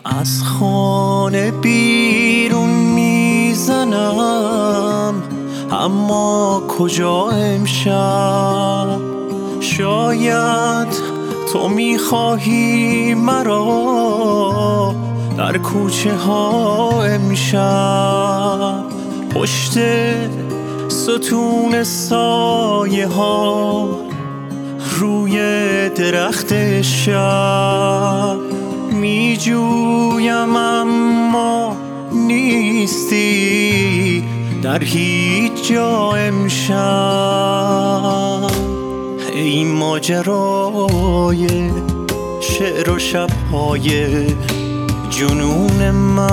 از خانه بیرون میزنم، اما کجا امشب؟ شاید تو میخواهی مرا در کوچه ها امشب، پشت ستون سایه ها روی درخت شب میجویم اما نیستی در هیچ جا امشب. ای ماجرای شعر و شب‌های جنون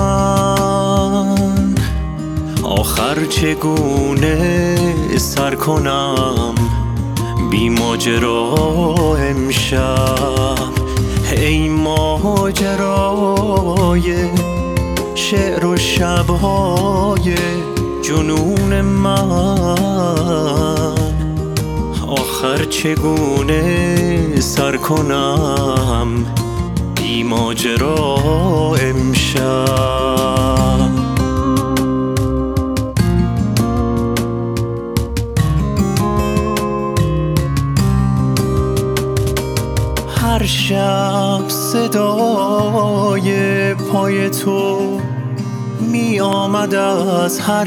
من، آخر چگونه سر کنم بی ماجرا امشب؟ ای ماجرای شعر و شب‌های جنون من، آخر چگونه سر کنم بی ماجرا امشب؟ هر شب صدای پای تو می آمد از هر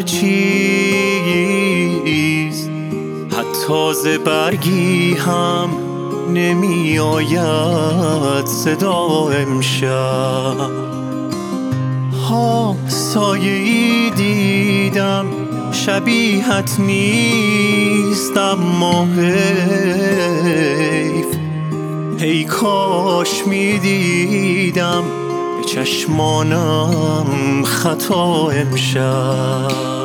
چیز، حتی ز برگی هم نمی آید صدا امشب. ها سایه‌ای دیدم شبیهت نیست، اما حیف، ای کاش می دیدم به چشمانم خطا امشب.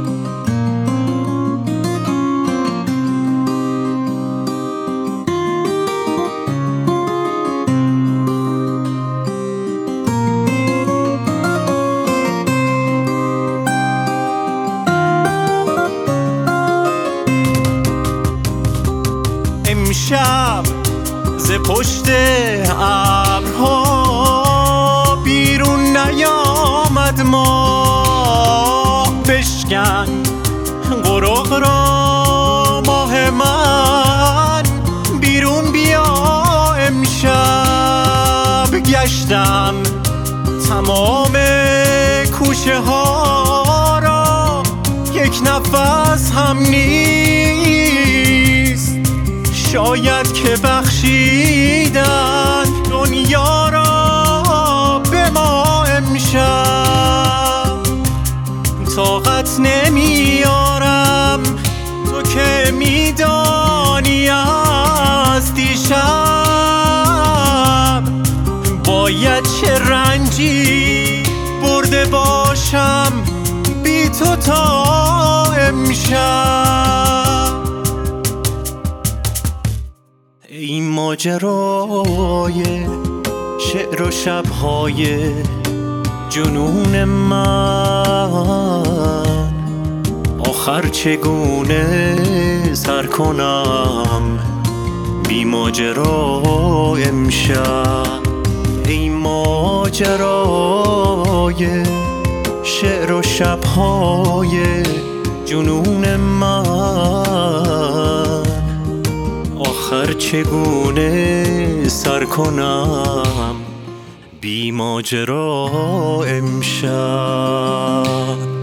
امشب ز پشت ابرها بیرون نیامد ماه، بشکن قرق را ماه من، بیرون بیا امشب. گشتم تمام کوچه ها را، یک نفس هم نیست، شاید که بخشیدن دنیا را به ما امشب. طاقت نمیارم تو که میدانی از دیشب باید چه رنجی برده باشم بی تو تا امشب. ای ماجرای شعر و شب‌های جنون من، آخر چگونه سر کنم بی ماجرا امشب؟ ای ماجرای شعر و شب‌های جنون من، آخر چگونه سر کنم بی ماجرا امشب؟